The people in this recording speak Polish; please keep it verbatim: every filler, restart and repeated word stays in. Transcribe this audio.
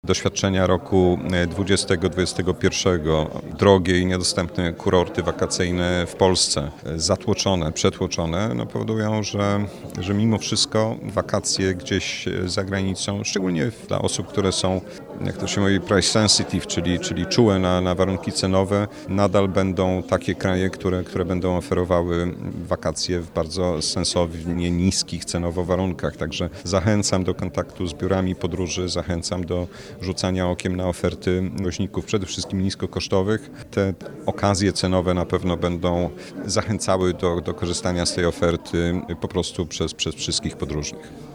Doświadczenia roku dwudziestego dwudziestego pierwszego, drogie i niedostępne kurorty wakacyjne w Polsce, zatłoczone, przetłoczone, no powodują, że, że mimo wszystko wakacje gdzieś za granicą, szczególnie dla osób, które są, jak to się mówi, price sensitive, czyli, czyli czułe na, na warunki cenowe, nadal będą takie kraje, które, które będą oferowały wakacje w bardzo sensownie niskich cenowo warunkach. Także zachęcam do kontaktu z biurami podróży, zachęcam do rzucania okiem na oferty woźników, przede wszystkim niskokosztowych. Te okazje cenowe na pewno będą zachęcały do, do korzystania z tej oferty po prostu przez, przez wszystkich podróżnych.